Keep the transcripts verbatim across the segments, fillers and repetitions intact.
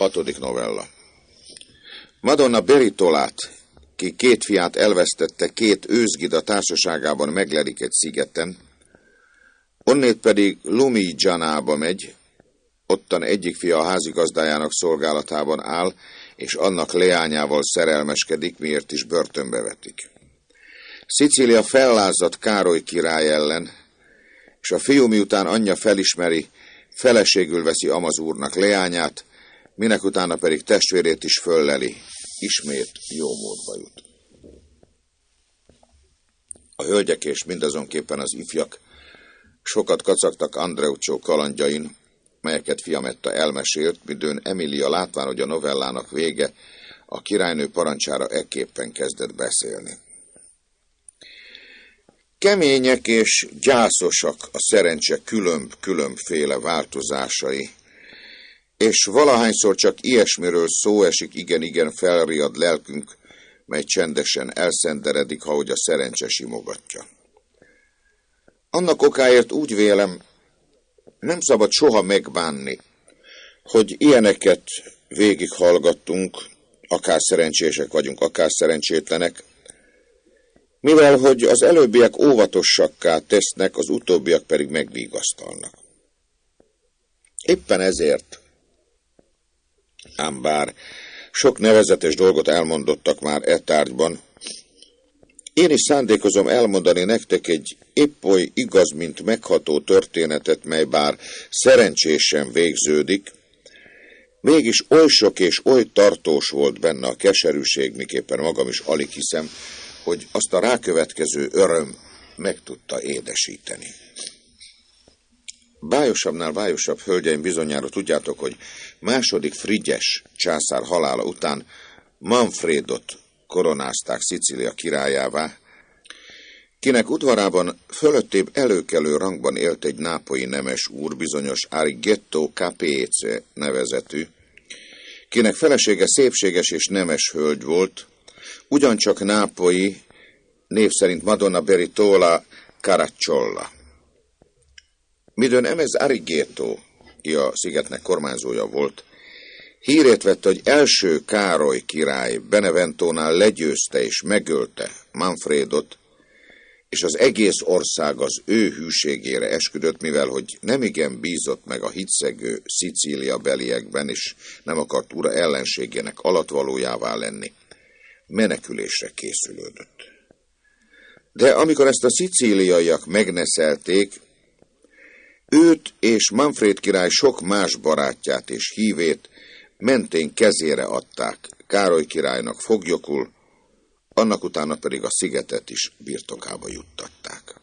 Hatodik novella. Madonna Beritolát, ki két fiát elvesztette, két őzgida társaságában meglelik egy szigeten, onnét pedig Lumijanába megy, ottan egyik fia a házigazdájának szolgálatában áll, és annak leányával szerelmeskedik, miért is börtönbe vetik. Szicília fellázadt Károly király ellen, és a fiú miután anyja felismeri, feleségül veszi Amaz úrnak leányát, minek utána pedig testvérét is fölleli, ismét jó módba jut. A hölgyek és mindazonképpen az ifjak sokat kacagtak Andreuccio kalandjain, melyeket Fiametta elmesélt, midőn Emilia látván, hogy a novellának vége, a királynő parancsára ekképpen kezdett beszélni. Kemények és gyászosak a szerencse különb-különbféle változásai, és valahányszor csak ilyesmiről szó esik, igen-igen felriad lelkünk, mely csendesen elszenderedik, ahogy a szerencse simogatja. Annak okáért úgy vélem, nem szabad soha megbánni, hogy ilyeneket végighallgattunk, akár szerencsések vagyunk, akár szerencsétlenek, mivel hogy az előbbiek óvatossakká tesznek, az utóbbiak pedig megvigasztalnak. Éppen ezért, ám bár sok nevezetes dolgot elmondottak már e tárgyban, én is szándékozom elmondani nektek egy épp oly igaz, mint megható történetet, mely bár szerencsésen végződik, mégis oly sok és oly tartós volt benne a keserűség, miképpen magam is alig hiszem, hogy azt a rákövetkező öröm meg tudta édesíteni. Bájosabbnál bájosabb, hölgyeim, bizonyára tudjátok, hogy második Frigyes császár halála után Manfredot koronázták Szicília királyává, kinek udvarában fölöttébb előkelő rangban élt egy nápolyi nemes úr, bizonyos Arigetto Capece nevezetű, kinek felesége szépséges és nemes hölgy volt, ugyancsak nápolyi, név szerint Madonna Beritola Caracciola. Midőn emez Arigetto, ki a szigetnek kormányzója volt, hírét vette, hogy első Károly király Beneventónál legyőzte és megölte Manfredot, és az egész ország az ő hűségére esküdött, mivel hogy nemigen bízott meg a hitszegő Szicília beliekben, és nem akart ura ellenségének alattvalójává lenni, menekülésre készülődött. De amikor ezt a szicíliaiak megneszelték, őt és Manfred király sok más barátját és hívét mentén kezére adták Károly királynak foglyokul, annak utána pedig a szigetet is birtokába juttatták.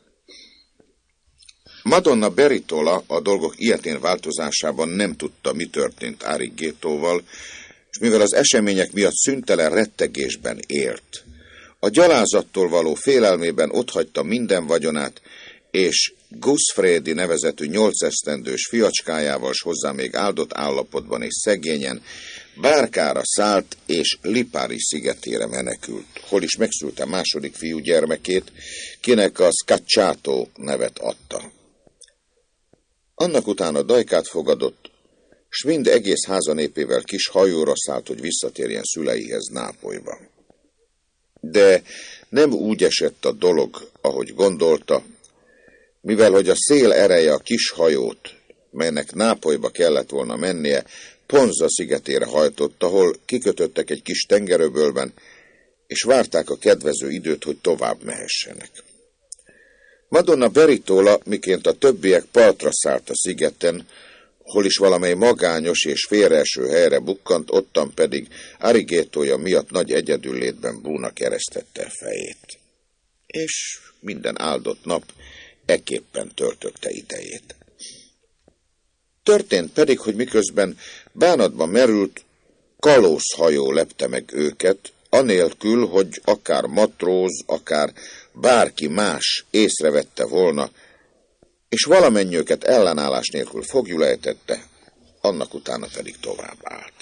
Madonna Beritola a dolgok ilyetén változásában nem tudta, mi történt Arigettóval, és mivel az események miatt szüntelen rettegésben élt, a gyalázattól való félelmében otthagyta minden vagyonát, és Gusfredi nevezetű nyolcesztendős fiacskájával, s hozzá még áldott állapotban és szegényen bárkára szállt, és Lipari szigetére menekült, hol is megszülte második fiú gyermekét, kinek a Scacciato nevet adta. Annak utána dajkát fogadott, s mind egész háza népével kis hajóra szállt, hogy visszatérjen szüleihez Nápolyba. De nem úgy esett a dolog, ahogy gondolta, mivel hogy a szél ereje a kis hajót, melynek Nápolyba kellett volna mennie, Ponza szigetére hajtott, ahol kikötöttek egy kis tengeröbölben, és várták a kedvező időt, hogy tovább mehessenek. Madonna Beritola, miként a többiek partra szállt a szigeten, hol is valamely magányos és félreeső helyre bukkant, ottan pedig Arigettója miatt nagy egyedüllétben búna keresztette fejét. És minden áldott nap ekképpen töltötte idejét. Történt pedig, hogy miközben bánatba merült, kalózhajó lepte meg őket, anélkül, hogy akár matróz, akár bárki más észrevette volna, és valamennyi őket ellenállás nélkül foglyul ejtette, annak utána pedig tovább állt.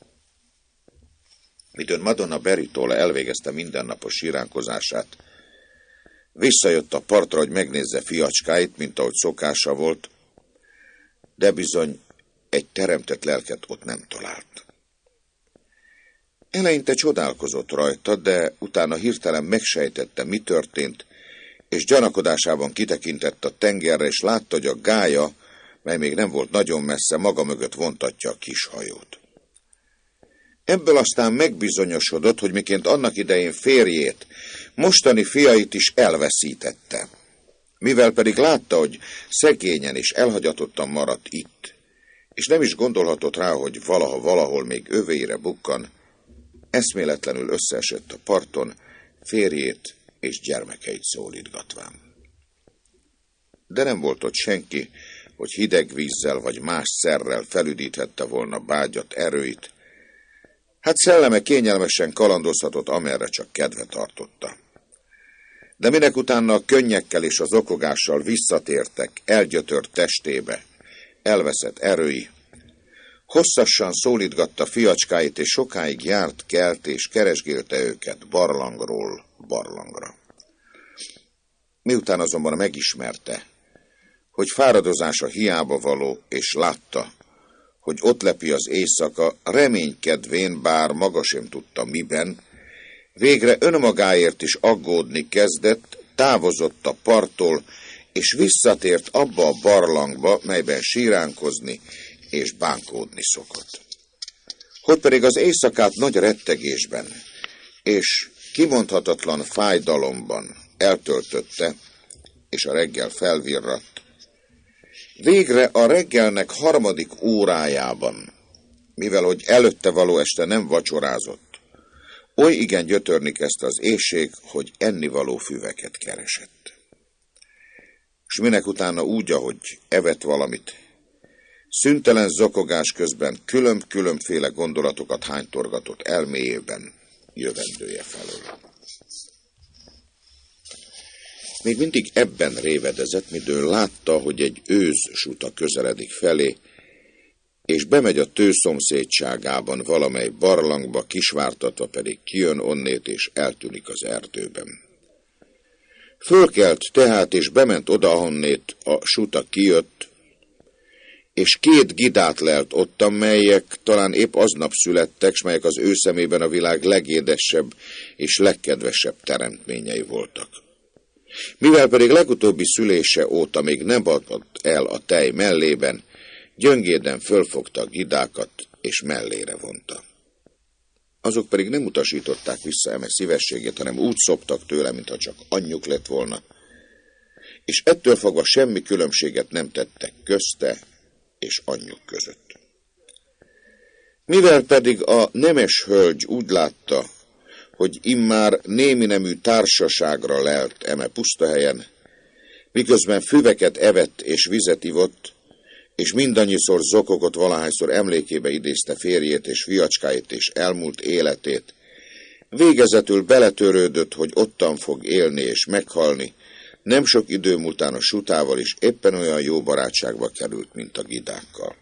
Midőn Madonna Beritola elvégezte mindennapos siránkozását, visszajött a partra, hogy megnézze fiacskáit, mint ahogy szokása volt, de bizony egy teremtett lelket ott nem talált. Eleinte csodálkozott rajta, de utána hirtelen megsejtette, mi történt, és gyanakodásában kitekintett a tengerre, és látta, hogy a gálya, mely még nem volt nagyon messze, maga mögött vontatja a kis hajót. Ebből aztán megbizonyosodott, hogy miként annak idején férjét, mostani fiait is elveszítette. Mivel pedig látta, hogy szegényen és elhagyatottan maradt itt, és nem is gondolhatott rá, hogy valaha valahol még övéire bukkan, eszméletlenül összeesett a parton, férjét és gyermekeit szólítgatván. De nem volt ott senki, hogy hideg vízzel vagy más szerrel felüdíthette volna bágyat, erőit. Hát szelleme kényelmesen kalandozhatott, amerre csak kedve tartotta. De minek utána a könnyekkel és az okogással visszatértek elgyötört testébe, elveszett erői, hosszasan szólítgatta fiacskáit, és sokáig járt, kelt és keresgélte őket barlangról barlangra. Miután azonban megismerte, hogy fáradozása hiába való, és látta, hogy ott lepi az éjszaka, reménykedvén, bár maga sem tudta miben, végre önmagáért is aggódni kezdett, távozott a parttól, és visszatért abba a barlangba, melyben síránkozni és bánkódni szokott. Hogy pedig az éjszakát nagy rettegésben és kimondhatatlan fájdalomban eltöltötte, és a reggel felvirratt, végre a reggelnek harmadik órájában, mivel hogy előtte való este nem vacsorázott, oly igen gyötörni kezdte az éhség, hogy ennivaló füveket keresett. S minek utána úgy, ahogy evett valamit, szüntelen zokogás közben különb-különbféle gondolatokat hánytorgatott elméjében jövendője felől. Még mindig ebben révedezett, midől látta, hogy egy őz suta közeledik felé, és bemegy a tőszomszédságában valamely barlangba, kisvártatva pedig kijön onnét, és eltűnik az erdőben. Fölkelt tehát, és bement oda, ahonnét a suta kijött, és két gidát lelt ottan, melyek talán épp aznap születtek, s melyek az ő szemében a világ legédesebb és legkedvesebb teremtményei voltak. Mivel pedig legutóbbi szülése óta még nem adott el a tej mellében, gyöngéden fölfogta a gidákat, és mellére vonta. Azok pedig nem utasították vissza eme szívességét, hanem úgy szoptak tőle, mintha csak anyjuk lett volna, és ettől fogva semmi különbséget nem tettek közte és anyjuk között. Mivel pedig a nemes hölgy úgy látta, hogy immár némi nemű társaságra lelt eme pusztahelyen, miközben füveket evett és vizet ivott, és mindannyiszor zokogott, valahányszor emlékébe idézte férjét és fiacskáit és elmúlt életét, végezetül beletörődött, hogy ottan fog élni és meghalni, nem sok idő múltán a sutával is éppen olyan jó barátságba került, mint a gidákkal.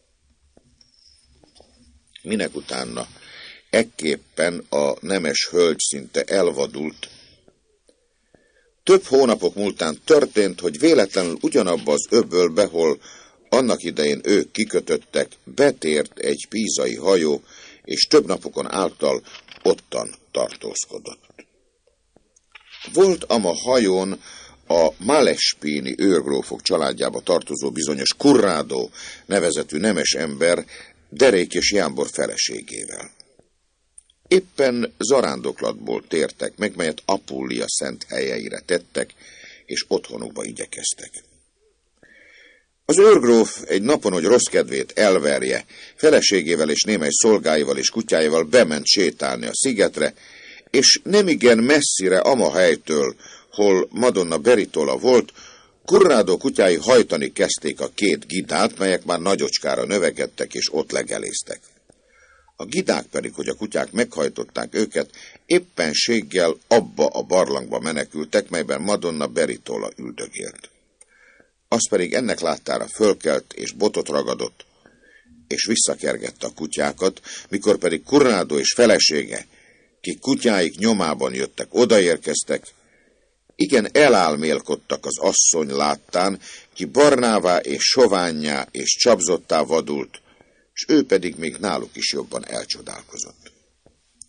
Minek utána ekképpen a nemes hölgy szinte elvadult. Több hónapok múltán történt, hogy véletlenül ugyanabba az öbölbe, hol annak idején ők kikötöttek, betért egy pízai hajó, és több napokon által ottan tartózkodott. Volt ama hajón a Malespini őrgrófok családjába tartozó bizonyos Currado nevezetű nemes ember Derék és Jámbor feleségével. Éppen zarándoklatból tértek meg, melyet Apullia szent helyeire tettek, és otthonukba igyekeztek. Az őrgróf egy napon, hogy rossz kedvét elverje, feleségével és némely szolgáival és kutyáival bement sétálni a szigetre, és nemigen messzire ama helytől, hol Madonna Beritola volt, Currado kutyái hajtani kezdték a két gidát, melyek már nagyocskára növekedtek és ott legeléztek. A gidák pedig, hogy a kutyák meghajtották őket, éppenséggel abba a barlangba menekültek, melyben Madonna Beritola üldögélt. Az pedig ennek láttára fölkelt és botot ragadott, és visszakergette a kutyákat, mikor pedig Currado és felesége, kik kutyáik nyomában jöttek, odaérkeztek, igen elálmélkodtak az asszony láttán, ki barnává és sovánnyá és csapzottá vadult, s ő pedig még náluk is jobban elcsodálkozott.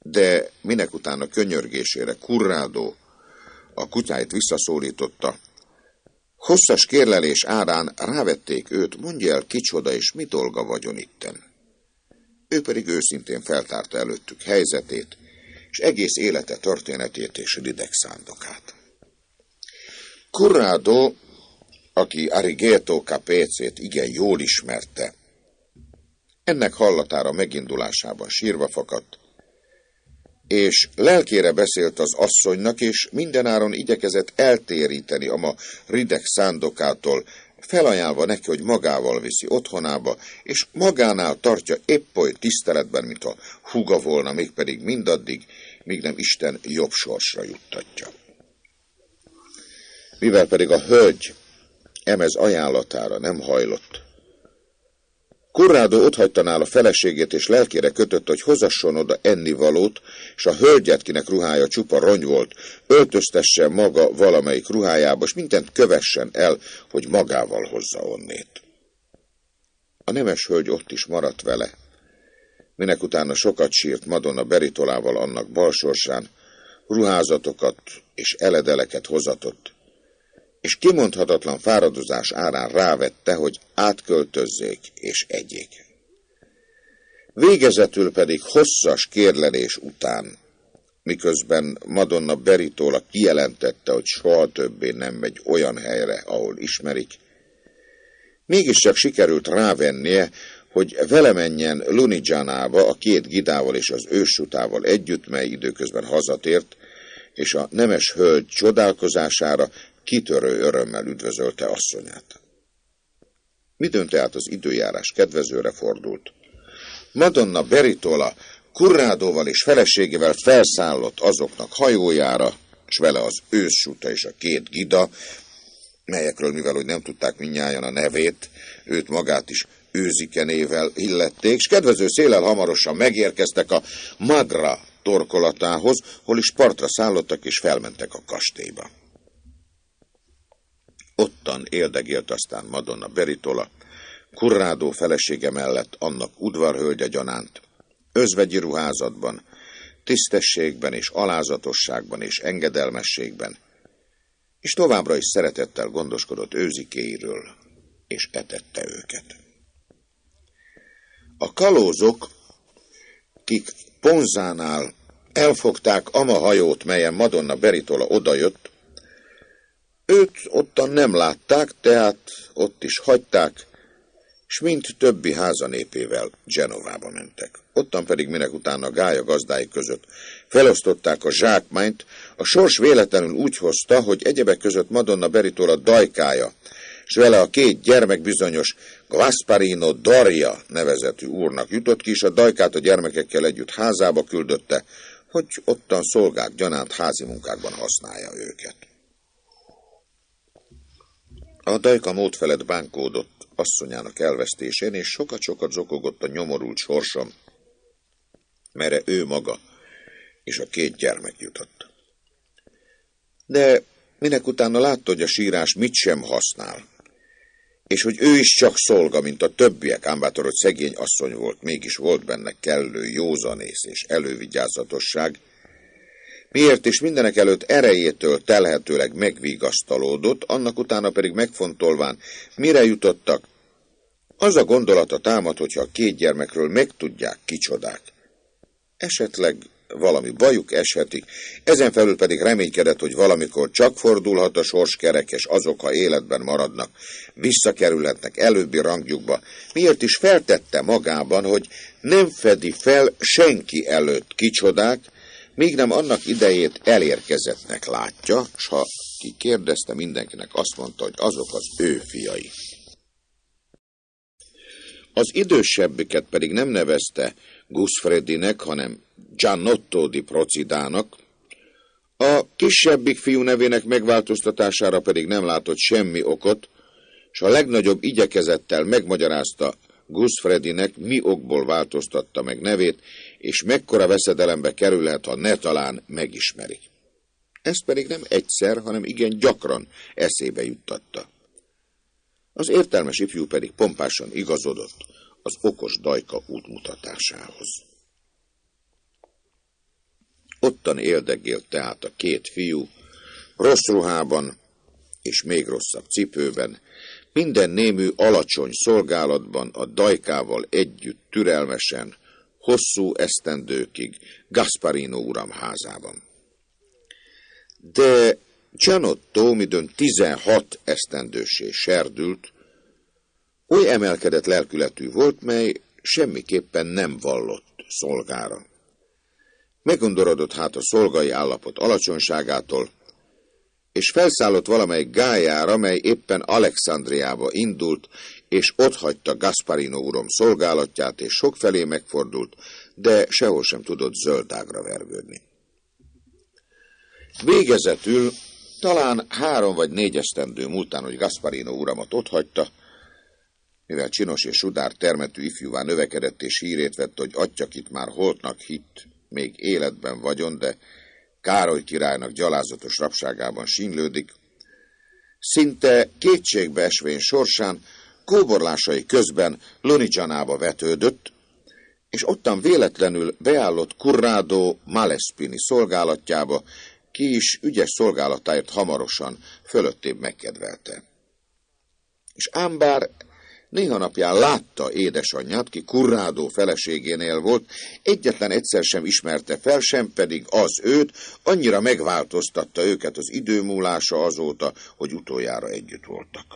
de minek utána könyörgésére Corrado a kutyáit visszaszólította. Hosszas kérlelés árán rávették őt, mondja el, kicsoda és mi dolga vagyon itten. Ő pedig őszintén feltárta előttük helyzetét, és egész élete történetét és rideg szándokát. Corrado, aki Arrighetto Capécét igen jól ismerte, ennek hallatára megindulásában sírva fakadt, és lelkére beszélt az asszonynak, és mindenáron igyekezett eltéríteni a ma rideg szándokától, felajánlva neki, hogy magával viszi otthonába, és magánál tartja épp oly tiszteletben, mint a húga volna, mégpedig mindaddig, míg nem Isten jobb sorsra juttatja. Mivel pedig a hölgy emez ajánlatára nem hajlott, Corrado otthagyta nála feleségét, és lelkére kötött, hogy hozasson oda ennivalót, és a hölgyet, kinek ruhája csupa rongy volt, öltöztesse maga valamelyik ruhájába, és mindent kövessen el, hogy magával hozza onnét. A nemes hölgy ott is maradt vele, minek utána sokat sírt Madonna Beritolával annak balsorsán, ruházatokat és eledeleket hozatott, és kimondhatatlan fáradozás árán rávette, hogy átköltözzék és egyék. Végezetül pedig hosszas kérlelés után, miközben Madonna Beritola kijelentette, hogy soha többé nem megy olyan helyre, ahol ismerik, mégiscsak sikerült rávennie, hogy vele menjen Lunigianába a két gidával és az őssutával együtt, mely időközben hazatért, és a nemes hölgy csodálkozására kitörő örömmel üdvözölte asszonyát. Midőn tehát az időjárás kedvezőre fordult. Madonna Beritola Corradoval és feleségével felszállott azoknak hajójára, s vele az őssuta és a két gida, melyekről, mivel hogy nem tudták mindnyájan a nevét, őt magát is Őzike névvel illették, s kedvező széllel hamarosan megérkeztek a Magra torkolatához, hol is partra szállottak és felmentek a kastélyba. Ottan éldegélt aztán Madonna Beritola, Corrado felesége mellett annak udvarhölgye gyanánt, özvegyi ruházatban, tisztességben és alázatosságban és engedelmességben, és továbbra is szeretettel gondoskodott őzikéiről, és etette őket. A kalózok, kik Ponzánál elfogták ama hajót, melyen Madonna Beritola odajött, őt ottan nem látták, tehát ott is hagyták, s mint többi házanépével Genovába mentek. Ottan pedig minek utána Gája gazdái között felosztották a zsákmányt, a sors véletlenül úgy hozta, hogy egyebek között Madonna Beritola dajkája, s vele a két gyermek bizonyos Gasparino Doria nevezetű úrnak jutott ki, és a dajkát a gyermekekkel együtt házába küldötte, hogy ottan szolgák gyanánt házi munkákban használja őket. A dajka mód felett bánkódott asszonyának elvesztésén, és sokat-sokat zokogott a nyomorult sorsom, merre ő maga és a két gyermek jutott. De minek utána látta, hogy a sírás mit sem használ, és hogy ő is csak szolga, mint a többiek, ám bátor, hogy szegény asszony volt, mégis volt benne kellő józanész és elővigyázatosság, miért is mindenek előtt erejétől telhetőleg megvigasztalódott, annak utána pedig megfontolván, mire jutottak, az a gondolata támad, hogyha a két gyermekről megtudják, kicsodák. Esetleg valami bajuk eshetik, ezen felül pedig reménykedett, hogy valamikor csak fordulhat a sorskerek, és azok, ha életben maradnak, visszakerülhetnek előbbi rangjukba, miért is feltette magában, hogy nem fedi fel senki előtt kicsodák, míg nem annak idejét elérkezettnek látja, s ha ki kérdezte, mindenkinek azt mondta, hogy azok az ő fiai. Az idősebbiket pedig nem nevezte Gusfredinek, hanem Giannotto di Procidának, a kisebbik fiú nevének megváltoztatására pedig nem látott semmi okot, s a legnagyobb igyekezettel megmagyarázta Gusfredinek, mi okból változtatta meg nevét, és mekkora veszedelembe kerülhet, ha ne talán megismeri. Ezt pedig nem egyszer, hanem igen gyakran eszébe juttatta. Az értelmes ifjú pedig pompásan igazodott az okos dajka útmutatásához. Ottan éldegélt tehát a két fiú, rossz ruhában és még rosszabb cipőben, minden némű alacsony szolgálatban a dajkával együtt türelmesen, hosszú esztendőkig Gasparino uram házában. De Gianotto, midőn tizenhat esztendőssé serdült, oly emelkedett lelkületű volt, mely semmiképpen nem vallott szolgára. Meggondorodott hát a szolgai állapot alacsonyságától, és felszállott valamely gályára, mely éppen Alexandriába indult, és otthagyta Gasparino uram szolgálatját, és sokfelé megfordult, de sehol sem tudott zöldágra vergődni. Végezetül, talán három vagy négy esztendő múltán, hogy Gasparino uramat otthagyta, mivel csinos és sudár termetű ifjúvá növekedett, és hírét vett, hogy attyakit már holtnak hitt, még életben vagyon, de Károly királynak gyalázatos rabságában sínylődik, szinte kétségbe esvén sorsán kóborlásai közben Lunigianába vetődött, és ottan véletlenül beállott Corrado Malespini szolgálatjába, ki is ügyes szolgálatáért hamarosan fölöttébb megkedvelte. És ám bár néha napján látta édesanyját, ki Corrado feleségénél volt, egyetlen egyszer sem ismerte fel, sem pedig az őt, annyira megváltoztatta őket az idő múlása azóta, hogy utoljára együtt voltak.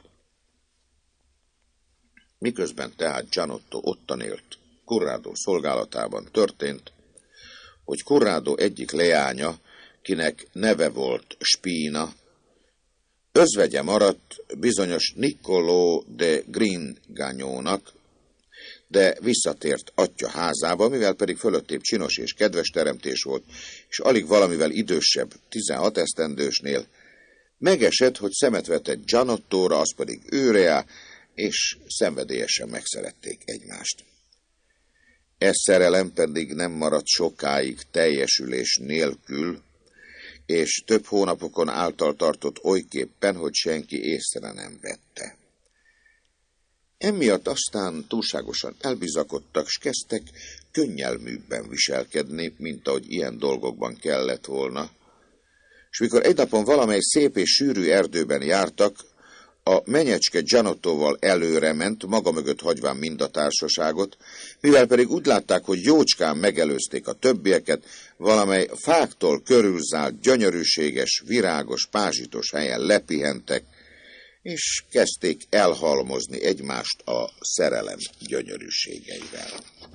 Miközben tehát Gianotto ottan élt Corrado szolgálatában, történt, hogy Corrado egyik leánya, kinek neve volt Spina, özvegye maradt bizonyos Niccolò de Gringagnónak, de visszatért atya házába, mivel pedig fölöttébb csinos és kedves teremtés volt, és alig valamivel idősebb, tizenhat esztendősnél, megesett, hogy szemet vetett Gianottóra, az pedig őreá, és szenvedélyesen megszerették egymást. Ez szerelem pedig nem maradt sokáig teljesülés nélkül, és több hónapokon által tartott olyképpen, hogy senki észre nem vette. Emiatt aztán túlságosan elbizakodtak, s kezdtek könnyelműbben viselkedni, mint ahogy ilyen dolgokban kellett volna. És mikor egy napon valamely szép és sűrű erdőben jártak, a menyecske Gianottóval előre ment, maga mögött hagyván mind a társaságot, mivel pedig úgy látták, hogy jócskán megelőzték a többieket, valamely fáktól körülzált, gyönyörűséges, virágos, pázsitos helyen lepihentek, és kezdték elhalmozni egymást a szerelem gyönyörűségeivel.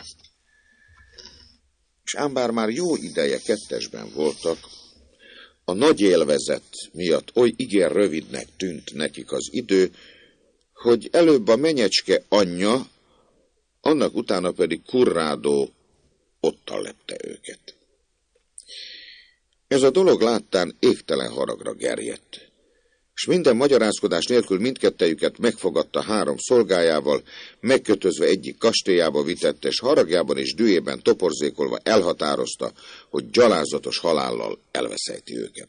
És ám bár már jó ideje kettesben voltak, a nagy élvezet miatt oly igen rövidnek tűnt nekik az idő, hogy előbb a menyecske anyja, annak utána pedig Corrado ottan lepte őket. Ez a dolog láttán égtelen haragra gerjedt, és minden magyarázkodás nélkül mindkettejüket megfogadta három szolgájával, megkötözve egyik kastélyába vitette, és haragjában és dühében toporzékolva elhatározta, hogy gyalázatos halállal elveszejti őket.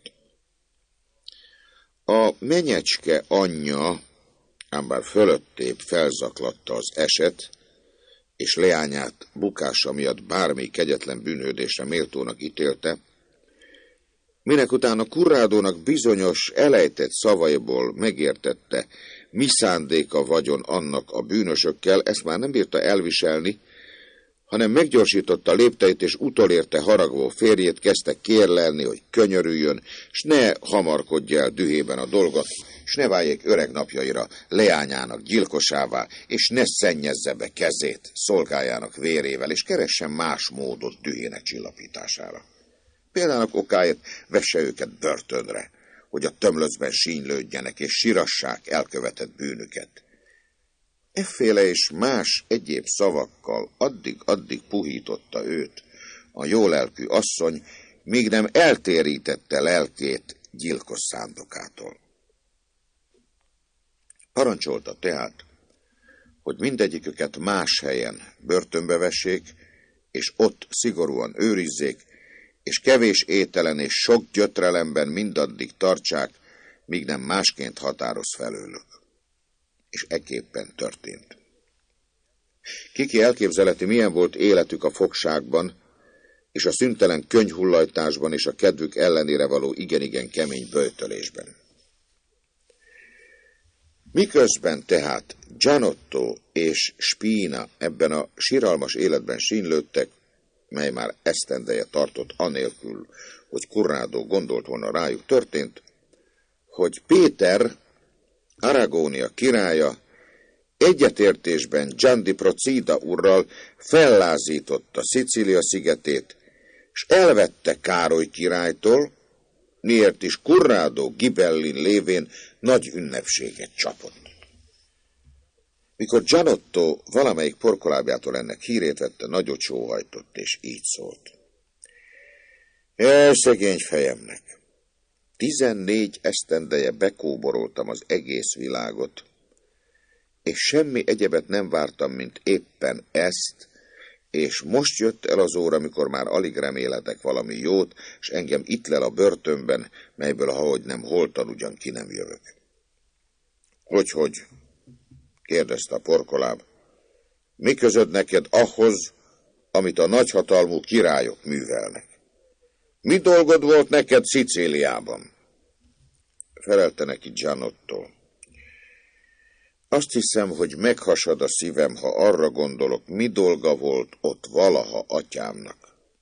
A menyecske anyja, ám bár fölöttébb felzaklatta az eset, és leányát bukása miatt bármi kegyetlen bűnhődésre méltónak ítélte, minek utána Corradónak bizonyos elejtett szavaiból megértette, mi szándéka vagyon annak a bűnösökkel, ezt már nem bírta elviselni, hanem meggyorsította lépteit, és utolérte haragvó férjét, kezdte kérlelni, hogy könyörüljön, s ne hamarkodja el dühében a dolgot, s ne váljék öreg napjaira leányának gyilkosává, és ne szennyezze be kezét szolgájának vérével, és keressen más módot dühének csillapítására. Például okáért vesse őket börtönre, hogy a tömlöcben sínylődjenek és sírassák elkövetett bűnüket. Efféle és más egyéb szavakkal addig-addig puhította őt a jólelkű asszony, míg nem eltérítette lelkét gyilkos szándokától. Parancsolta tehát, hogy mindegyiküket más helyen börtönbe vessék, és ott szigorúan őrizzék, és kevés ételen és sok gyötrelemben mindaddig tartsák, míg nem másként határoz felőlük. És ekképpen történt. Kiki elképzeleti, milyen volt életük a fogságban, és a szüntelen könyvhullajtásban és a kedvük ellenére való igen-igen kemény böjtölésben. Miközben tehát Gianotto és Spina ebben a siralmas életben sínylődtek, mely már esztendeje tartott anélkül, hogy Corrado gondolt volna rájuk, történt, hogy Péter, Aragónia királya egyetértésben Gian di Procida urral fellázította Szicília szigetét, és elvette Károly királytól, miért is Corrado Ghibellin lévén nagy ünnepséget csapott. Mikor Gianotto valamelyik porkolábjától ennek hírét vette, nagyot sóhajtott, és így szólt. Jaj, szegény fejemnek! Tizennégy esztendeje bekóboroltam az egész világot, és semmi egyebet nem vártam, mint éppen ezt, és most jött el az óra, amikor már alig remélhetek valami jót, és engem itt lel a börtönben, melyből, ahogy nem holtan ugyan ki nem jövök. Hogyhogy? kérdezte a porkoláb. Mi közöd neked ahhoz, amit a nagyhatalmú királyok művelnek? Mi dolgod volt neked Szicíliában? Felelte neki Gianotto. Azt hiszem, hogy meghasad a szívem, ha arra gondolok, mi dolga volt ott valaha atyámnak.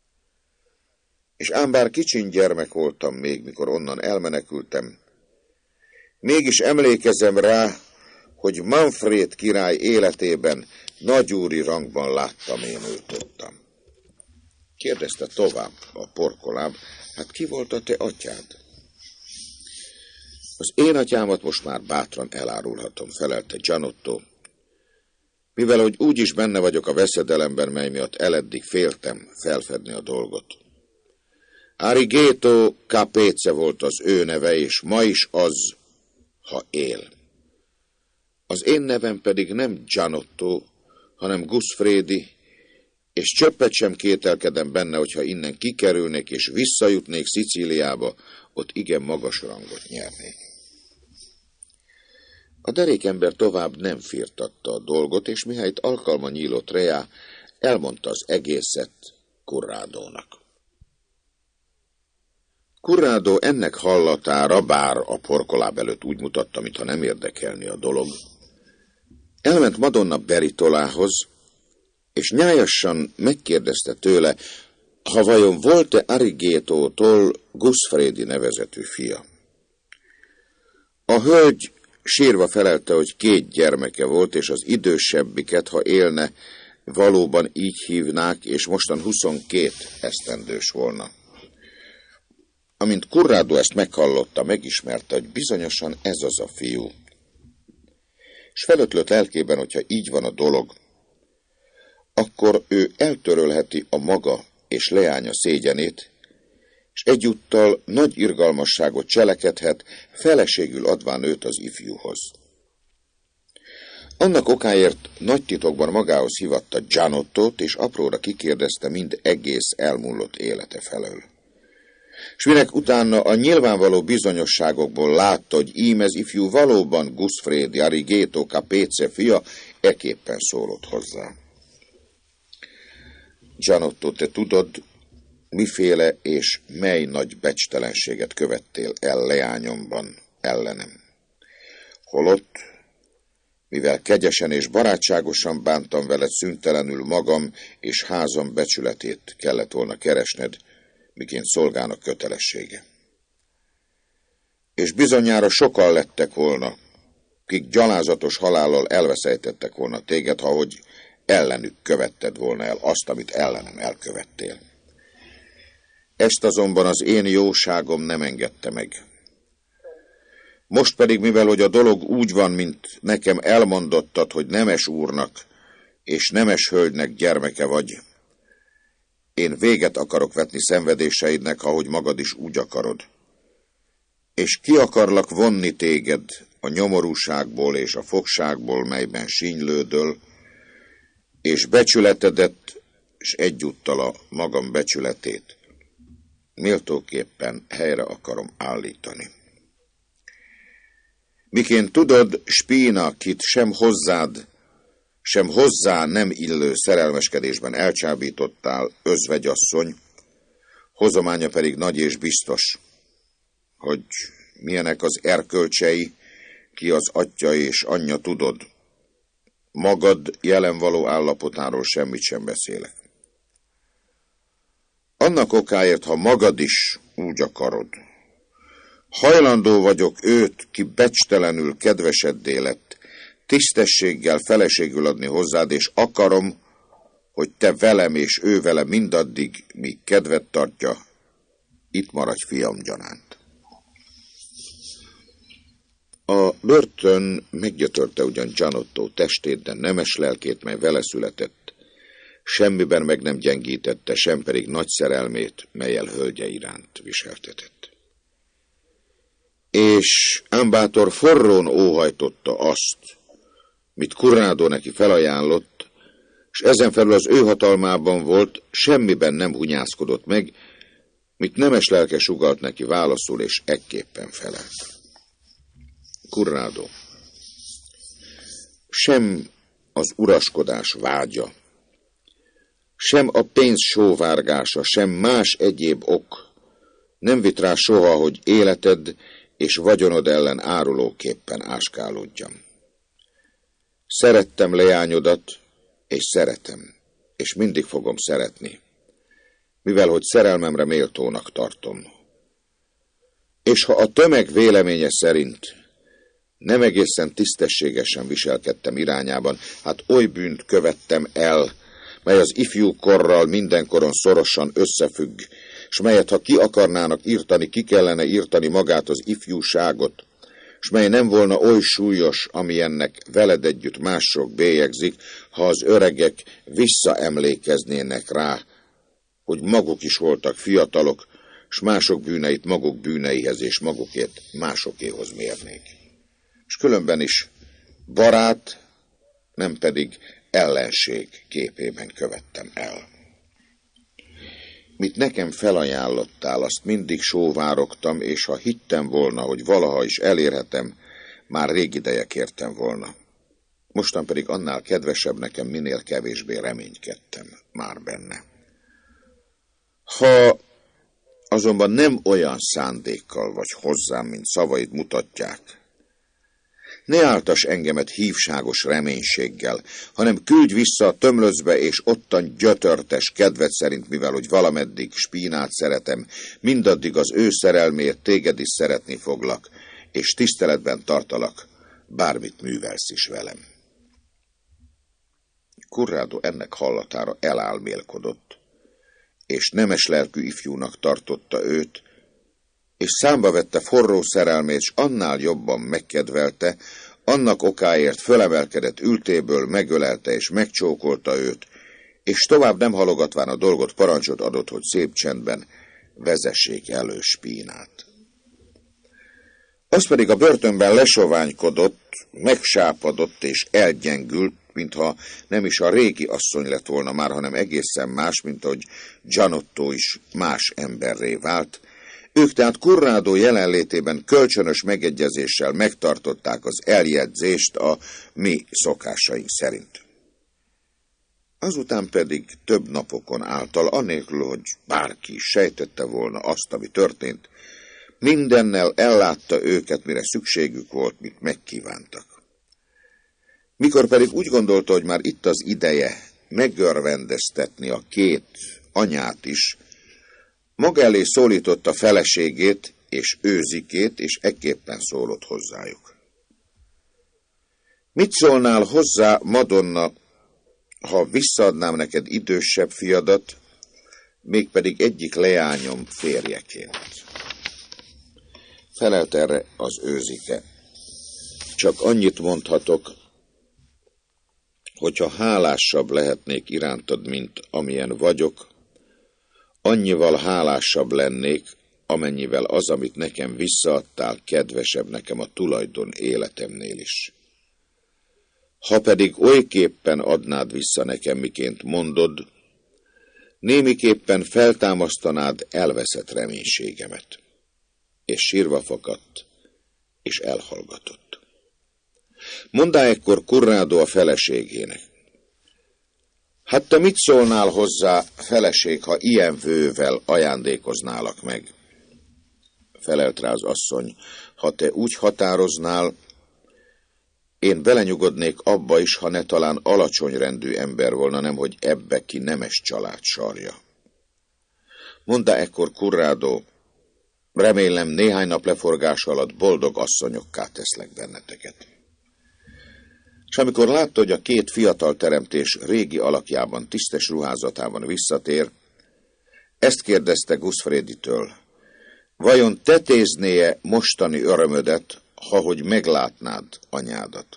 És ám bár kicsin gyermek voltam még, mikor onnan elmenekültem, mégis emlékezem rá, hogy Manfred király életében nagyúri rangban láttam én őt ottam. Kérdezte tovább a porkoláb, hát ki volt a te atyád? Az én atyámat most már bátran elárulhatom, felelte Gianotto, mivel hogy úgyis benne vagyok a veszedelemben, mely miatt eleddig féltem felfedni a dolgot. Arrighetto Capece volt az ő neve, és ma is az, ha él. Az én nevem pedig nem Gianotto, hanem Gusfredi, és csöppet sem kételkedem benne, hogyha innen kikerülnék és visszajutnék Szicíliába, ott igen magas rangot nyernék. A derékember tovább nem firtatta a dolgot, és mihelyt alkalma nyílott rá, elmondta az egészet Corradónak. Corrado ennek hallatára, bár a porkoláb előtt úgy mutatta, mintha nem érdekelni a dolog, elment Madonna Beritolához, és nyájasan megkérdezte tőle, ha vajon volt-e Arrighettótól Gusfredi nevezetű fia. A hölgy sírva felelte, hogy két gyermeke volt, és az idősebbiket, ha élne, valóban így hívnák, és mostan huszonkét esztendős volna. Amint Corrado ezt meghallotta, megismerte, hogy bizonyosan ez az a fiú. És felötlött lelkében, hogyha így van a dolog, akkor ő eltörölheti a maga és leánya szégyenét, és egyúttal nagy irgalmasságot cselekedhet, feleségül adván őt az ifjúhoz. Annak okáért nagy titokban magához hívatta Gianottót, és apróra kikérdezte mind egész elmúlott élete felől. S minek utána a nyilvánvaló bizonyosságokból látta, hogy ím ez ifjú valóban Gusfredi Arrighetto Capece fia, eképpen szólott hozzá. Gianotto, te tudod, miféle és mely nagy becstelenséget követtél el leányomban ellenem. Holott, mivel kegyesen és barátságosan bántam veled, szüntelenül magam és házam becsületét kellett volna keresned, miként szolgának kötelessége. És bizonyára sokan lettek volna, kik gyalázatos halállal elveszejtettek volna téged, ha hogy ellenük követted volna el azt, amit ellenem elkövettél. Ezt azonban az én jóságom nem engedte meg. Most pedig, mivel hogy a dolog úgy van, mint nekem elmondottad, hogy nemes úrnak és nemes hölgynek gyermeke vagy, én véget akarok vetni szenvedéseidnek, ahogy magad is úgy akarod. És ki akarlak vonni téged a nyomorúságból és a fogságból, melyben sínylődöl, és becsületedet, és egyúttal a magam becsületét méltóképpen helyre akarom állítani. Miként tudod, Spina, kit sem hozzád, sem hozzá nem illő szerelmeskedésben elcsábítottál, özvegyasszony, hozománya pedig nagy és biztos. Hogy milyenek az erkölcsei, ki az atya és anyja, tudod. Magad jelen való állapotáról semmit sem beszélek. Annak okáért, ha magad is úgy akarod, hajlandó vagyok őt, ki becstelenül kedveseddé lett, tisztességgel feleségül adni hozzád, és akarom, hogy te velem és ő vele mindaddig, míg kedvet tartja, itt maradj fiam gyanánt. A börtön meggyötörte ugyan Gianotto testét, de nemes lelkét, mely vele született, semmiben meg nem gyengítette, sem pedig nagy szerelmét, melyel hölgye iránt viseltetett. És Ámbátor forrón óhajtotta azt, mit Corrado neki felajánlott, és ezen felül az ő hatalmában volt, semmiben nem hunyászkodott meg, mit nemes lelke sugalt neki válaszul, és ekképpen felelt. Corrado, sem az uraskodás vágya, sem a pénz sóvárgása, sem más egyéb ok nem vitt rá soha, hogy életed és vagyonod ellen árulóképpen áskálódjam. Szerettem leányodat, és szeretem, és mindig fogom szeretni, mivel hogy szerelmemre méltónak tartom. És ha a tömeg véleménye szerint nem egészen tisztességesen viselkedtem irányában, hát oly bűnt követtem el, mely az ifjú korral mindenkoron szorosan összefügg, s melyet, ha ki akarnának írtani, ki kellene írtani magát az ifjúságot, s mely nem volna oly súlyos, amilyennek veled együtt mások bélyegzik, ha az öregek visszaemlékeznének rá, hogy maguk is voltak fiatalok, s mások bűneit maguk bűneihez és magukét másokéhoz mérnék. És különben is barát, nem pedig ellenség képében követtem el. Mit nekem felajánlottál, azt mindig sóvárogtam, és ha hittem volna, hogy valaha is elérhetem, már rég ideje kértem volna. Mostan pedig annál kedvesebb nekem, minél kevésbé reménykedtem már benne. Ha azonban nem olyan szándékkal vagy hozzám, mint szavaid mutatják, ne áltass engemet hívságos reménységgel, hanem küldj vissza a tömlözbe, és ottan gyötörtes kedved szerint, mivel hogy valameddig Spínát szeretem, mindaddig az ő szerelmért téged is szeretni foglak, és tiszteletben tartalak, bármit művelsz is velem. Corrado ennek hallatára elálmélkodott, és nemes lelkű ifjúnak tartotta őt, és számba vette forró szerelmét, s annál jobban megkedvelte, annak okáért fölemelkedett ültéből, megölelte és megcsókolta őt, és tovább nem halogatván a dolgot parancsot adott, hogy szép csendben vezessék elő Spínát. Az pedig a börtönben lesoványkodott, megsápadott és elgyengült, mintha nem is a régi asszony lett volna már, hanem egészen más, mint ahogy Gianotto is más emberré vált. Ők tehát Corrado jelenlétében kölcsönös megegyezéssel megtartották az eljegyzést a mi szokásaink szerint. Azután pedig több napokon által, anélkül, hogy bárki sejtette volna azt, ami történt, mindennel ellátta őket, mire szükségük volt, mit megkívántak. Mikor pedig úgy gondolta, hogy már itt az ideje megörvendeztetni a két anyát is, maga elé szólította feleségét és őzikét, és ekképpen szólott hozzájuk. Mit szólnál hozzá, Madonna, ha visszaadnám neked idősebb fiadat, mégpedig egyik leányom férjeként? Felelt erre az őzike. Csak annyit mondhatok, hogyha hálásabb lehetnék irántad, mint amilyen vagyok, annyival hálásabb lennék, amennyivel az, amit nekem visszaadtál, kedvesebb nekem a tulajdon életemnél is. Ha pedig olyképpen adnád vissza nekem, miként mondod, némiképpen feltámasztanád elveszett reménységemet. És sírva fakadt, és elhallgatott. Mondá ekkor Corrado a feleségének: Hát te mit szólnál hozzá, feleség, ha ilyen vővel ajándékoználak meg? Felelt rá az asszony, ha te úgy határoznál, én belenyugodnék abba is, ha ne talán alacsony rendű ember volna, nemhogy ebbe ki nemes család sarja. Mondta ekkor Corrado, remélem néhány nap leforgása alatt boldog asszonyokká teszlek benneteket. És amikor látta, hogy a két fiatal teremtés régi alakjában, tisztes ruházatában visszatér, ezt kérdezte Gusfreditől, vajon tetézné-e mostani örömödet, ha hogy meglátnád anyádat?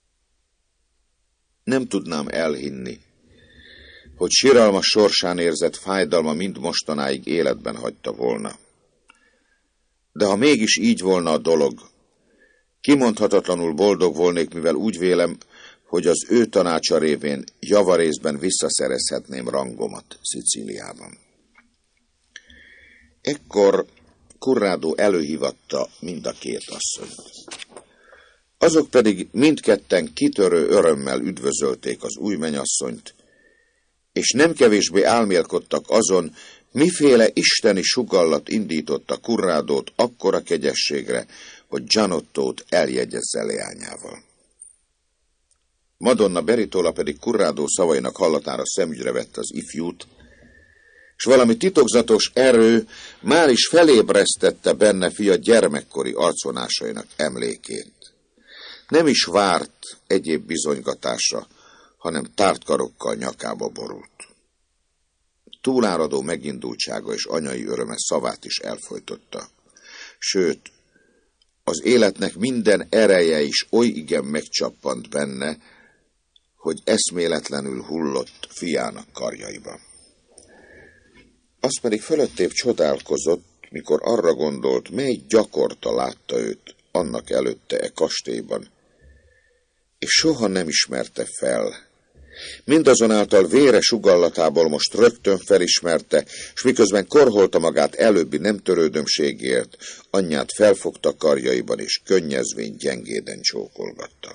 Nem tudnám elhinni, hogy siralmas sorsán érzett fájdalma mind mostanáig életben hagyta volna. De ha mégis így volna a dolog, kimondhatatlanul boldog volnék, mivel úgy vélem, hogy az ő tanácsa révén javarészben visszaszerezhetném rangomat Szicíliában. Ekkor Corrado előhívatta mind a két asszonyt. Azok pedig mindketten kitörő örömmel üdvözölték az új menyasszonyt, és nem kevésbé álmélkodtak azon, miféle isteni sugallat indította Corradót akkora kegyességre, hogy Gianottót eljegyezze leányával. Madonna Beritola pedig Corrado szavainak hallatára szemügyre vette az ifjút, és valami titokzatos erő már is felébresztette benne fia gyermekkori arcvonásainak emlékét. Nem is várt egyéb bizonygatásra, hanem tárt karokkal nyakába borult. Túláradó megindultsága és anyai öröme szavát is elfojtotta. Sőt, az életnek minden ereje is oly igen megcsappant benne, hogy eszméletlenül hullott fiának karjaiba. Az pedig fölöttébb csodálkozott, mikor arra gondolt, mely gyakorta látta őt annak előtte e kastélyban, és soha nem ismerte fel. Mindazonáltal vére sugallatából most rögtön felismerte, s miközben korholta magát előbbi nem törődömségért, anyját felfogta karjaiban, és könnyezvén gyengéden csókolgatta.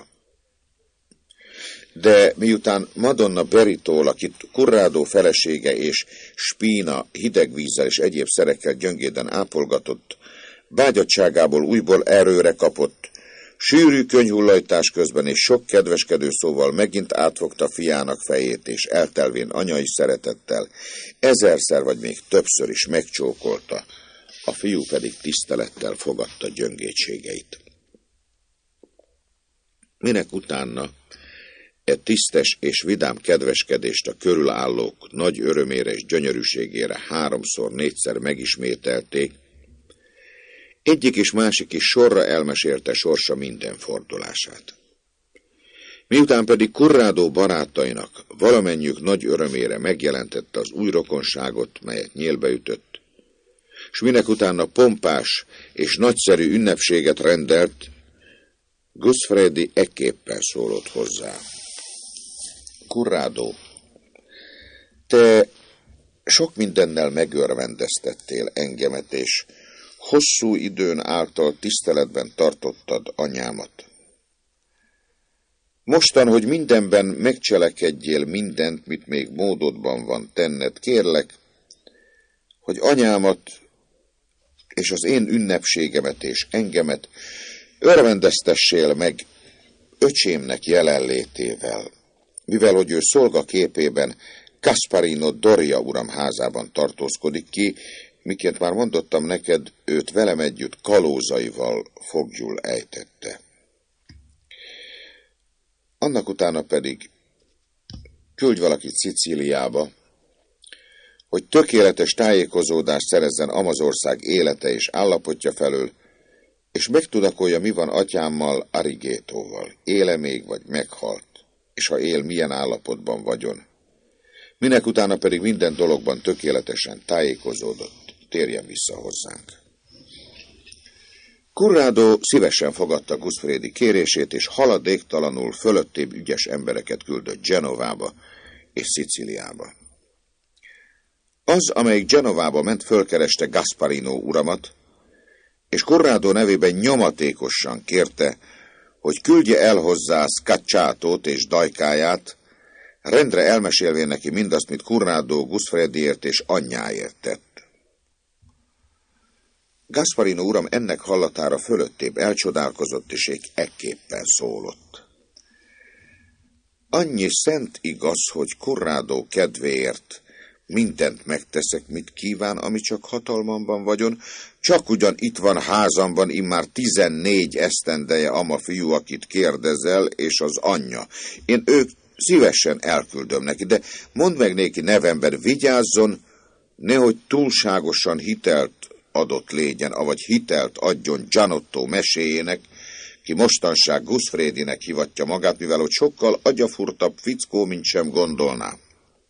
De miután Madonna Beritola, akit Corrado felesége és Spina hideg vízzel és egyéb szerekkel gyöngéden ápolgatott, vágyadtságából újból erőre kapott, sűrű könyhullajtás közben és sok kedveskedő szóval megint átfogta fiának fejét, és eltelvén anyai szeretettel ezerszer vagy még többször is megcsókolta, a fiú pedig tisztelettel fogadta gyöngétségeit. Minek utána e tisztes és vidám kedveskedést a körülállók nagy örömére és gyönyörűségére háromszor, négyszer megismételték, egyik és másik is sorra elmesélte sorsa minden fordulását. Miután pedig Corrado barátainak valamennyiük nagy örömére megjelentette az új rokonságot, melyet nyélbe ütött, s minek utána pompás és nagyszerű ünnepséget rendelt, Gusfredi ekképpen szólott hozzá. Corrado, te sok mindennel megörvendeztettél engemet, és hosszú időn által tiszteletben tartottad anyámat. Mostan, hogy mindenben megcselekedjél mindent, mit még módodban van tenned, kérlek, hogy anyámat és az én ünnepségemet és engemet örvendeztessél meg öcsémnek jelenlétével, mivel hogy ő szolga képében Gasparino Doria uram házában tartózkodik ki, miként már mondottam neked, őt velem együtt kalózaival foglyul ejtette. Annak utána pedig küldj valakit Szicíliába, hogy tökéletes tájékozódást szerezzen Amazország élete és állapotja felől, és megtudakolja, mi van atyámmal, Arigétóval, éle még vagy meghalt, és ha él, milyen állapotban vagyon. Minek utána pedig minden dologban tökéletesen tájékozódott, térjen vissza hozzánk. Corrado szívesen fogadta Gusfredi kérését, és haladéktalanul fölöttébb ügyes embereket küldött Genovába és Szicíliába. Az, amelyik Genovába ment, fölkereste Gasparino uramat, és Corrado nevében nyomatékosan kérte, hogy küldje el hozzá Scacciatót és dajkáját, rendre elmesélvén neki mindazt, mit Corrado Gusfrediért és anyjáért tett. Gasparino uram ennek hallatára fölöttébb elcsodálkozott, és ék ekképpen szólott. Annyi szent igaz, hogy Corrado kedvéért mindent megteszek, mit kíván, ami csak hatalmamban vagyon, csak ugyan itt van házamban immár tizennégy esztendeje ama fiú, akit kérdezel, és az anyja. Én ők szívesen elküldöm neki, de mondd meg néki nevemben, vigyázzon, nehogy túlságosan hitelt adott légyen, avagy hitelt adjon Gianotto meséjének, ki mostanság Gusfredinek hivatja magát, mivel hogy sokkal agyafurtabb fickó, mint sem gondolná.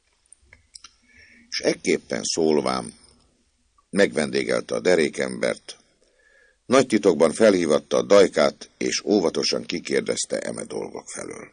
És ekképpen szólván megvendégelte a derékembert, nagy titokban felhívatta a dajkát, és óvatosan kikérdezte eme dolgok felől.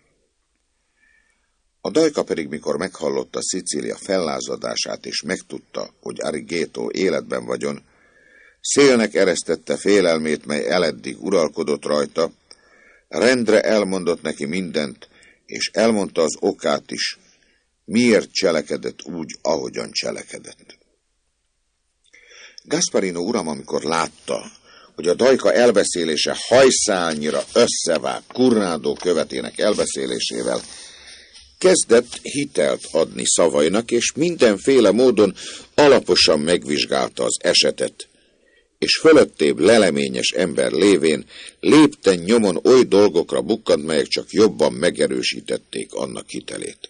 A dajka pedig, mikor meghallotta Szicília fellázadását, és megtudta, hogy Arrighetto életben vagyon, szélnek eresztette félelmét, mely eleddig uralkodott rajta, rendre elmondott neki mindent, és elmondta az okát is, miért cselekedett úgy, ahogyan cselekedett. Gasparino uram, amikor látta, hogy a dajka elbeszélése hajszálnyira összevág Corrado követének elbeszélésével, kezdett hitelt adni szavainak, és mindenféle módon alaposan megvizsgálta az esetet, és fölöttébb leleményes ember lévén lépten nyomon oly dolgokra bukkant, melyek csak jobban megerősítették annak hitelét.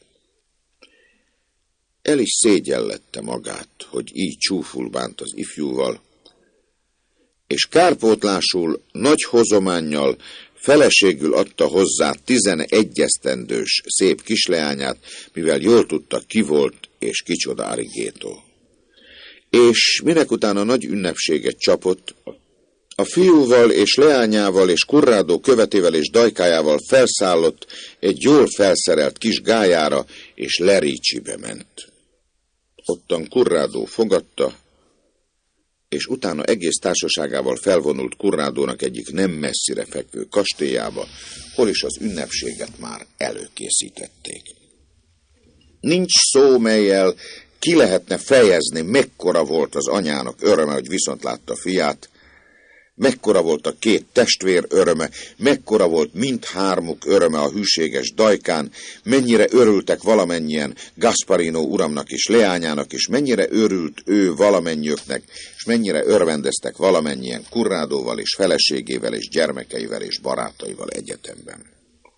El is szégyellette magát, hogy így csúful bánt az ifjúval, és kárpótlásul nagy hozománnyal feleségül adta hozzá tizenegy esztendős szép kisleányát, mivel jól tudta, ki volt és kicsoda Arrighetto. És minek utána nagy ünnepséget csapott, a fiúval és leányával és Corrado követével és dajkájával felszállott egy jól felszerelt kis gályára, és Lericsibe ment. Ottan Corrado fogadta, és utána egész társaságával felvonult Corradónak egyik nem messzire fekvő kastélyába, hol is az ünnepséget már előkészítették. Nincs szó, mellyel ki lehetne fejezni, mekkora volt az anyának öröme, hogy viszont látta fiát, mekkora volt a két testvér öröme, mekkora volt mindhármuk öröme a hűséges dajkán, mennyire örültek valamennyien Gasparino uramnak és leányának, és mennyire örült ő valamennyiöknek, és mennyire örvendeztek valamennyien Corradóval és feleségével és gyermekeivel és barátaival egyetemben.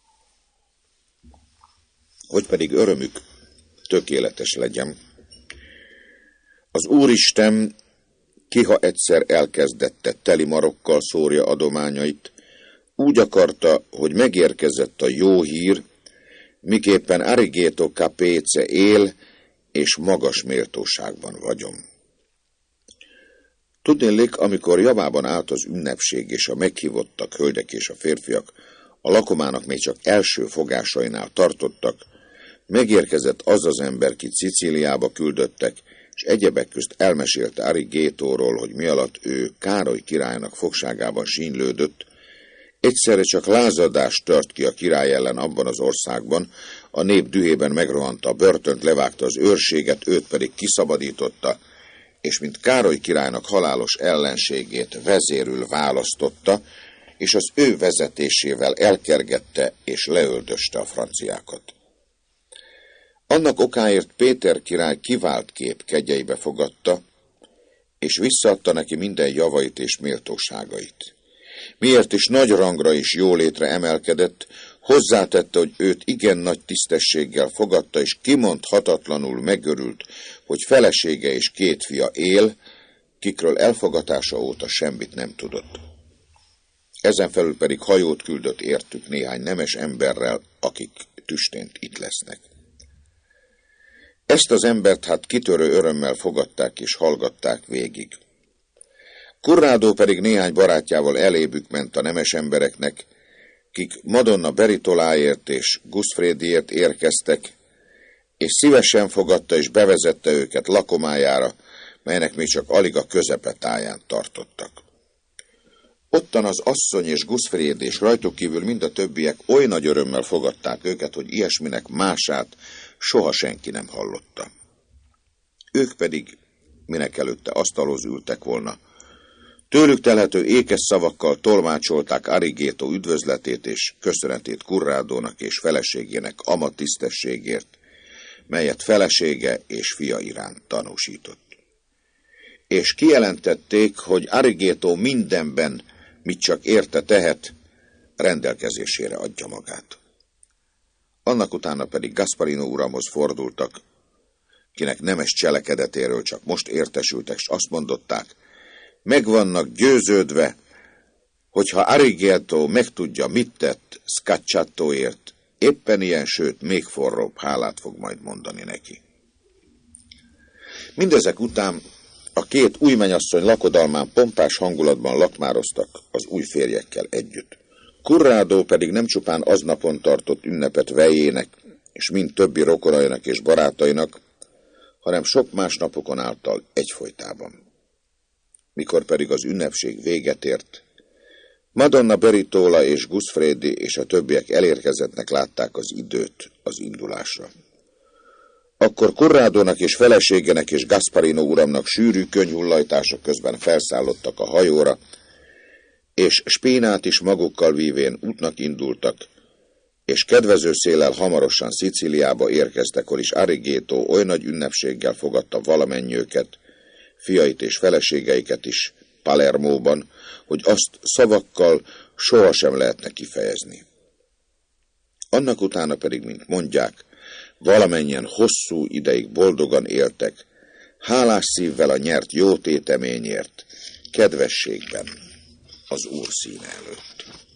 Hogy pedig örömük tökéletes legyen, az Úristen, ki ha egyszer elkezdette teli marokkal szórja adományait, úgy akarta, hogy megérkezett a jó hír, miképpen Arrighetto Capece él, és magas méltóságban vagyom. Tudnélik, amikor javában állt az ünnepség, és a meghívottak, hölgyek és a férfiak a lakomának még csak első fogásainál tartottak, megérkezett az az ember, kit Szicíliába küldöttek, és egyebek közt elmesélte Arrighettóról, hogy mi alatt ő Károly királynak fogságában sínylődött, egyszerre csak lázadás tört ki a király ellen abban az országban, a nép dühében megrohanta a börtönt, levágta az őrséget, őt pedig kiszabadította, és mint Károly királynak halálos ellenségét vezérül választotta, és az ő vezetésével elkergette és leöldöste a franciákat. Annak okáért Péter király kivált kép kegyeibe fogadta, és visszaadta neki minden javait és méltóságait. Miért is nagy rangra és jólétre emelkedett, hozzátette, hogy őt igen nagy tisztességgel fogadta, és kimondhatatlanul megörült, hogy felesége és két fia él, kikről elfogatása óta semmit nem tudott. Ezen felül pedig hajót küldött értük néhány nemes emberrel, akik tüstént itt lesznek. Ezt az embert hát kitörő örömmel fogadták és hallgatták végig. Corrado pedig néhány barátjával elébük ment a nemes embereknek, kik Madonna Beritoláért és Gusfrediért érkeztek, és szívesen fogadta és bevezette őket lakomájára, melynek még csak alig a közepetáján tartottak. Ottan az asszony és Gusfredi és rajtuk kívül mind a többiek oly nagy örömmel fogadták őket, hogy ilyesminek mását soha senki nem hallotta. Ők pedig, minek előtte asztalhoz ültek volna, tőlük telhető ékes szavakkal tolmácsolták Arrighetto üdvözletét és köszönetét Corradónak és feleségének amattisztességért, melyet felesége és fia iránt tanúsított. És kijelentették, hogy Arrighetto mindenben, mit csak érte tehet, rendelkezésére adja magát. Annak utána pedig Gasparino uramhoz fordultak, kinek nemes cselekedetéről csak most értesültek, és azt mondották, meg vannak győződve, hogyha Arrighetto megtudja, mit tett Scacciattoért, éppen ilyen, sőt, még forróbb hálát fog majd mondani neki. Mindezek után a két új mennyasszony lakodalmán pompás hangulatban lakmároztak az új férjekkel együtt. Corrado pedig nem csupán aznapon tartott ünnepet vejének, és mind többi rokonainak és barátainak, hanem sok más napokon által egyfolytában. Mikor pedig az ünnepség véget ért, Madonna Beritola és Gusfredi és a többiek elérkezettnek látták az időt az indulásra. Akkor Corradónak és feleségének és Gasparino uramnak sűrű könnyhullajtások közben felszállottak a hajóra, és Spinát is magukkal vívén útnak indultak, és kedvező széllel hamarosan Szicíliába érkeztekor is Arrighetto oly nagy ünnepséggel fogadta valamennyőket, fiait és feleségeiket is Palermóban, hogy azt szavakkal sohasem lehetne kifejezni. Annak utána pedig, mint mondják, valamennyien hosszú ideig boldogan éltek, hálás szívvel a nyert jó téteményért, kedvességben az Úr színe előtt.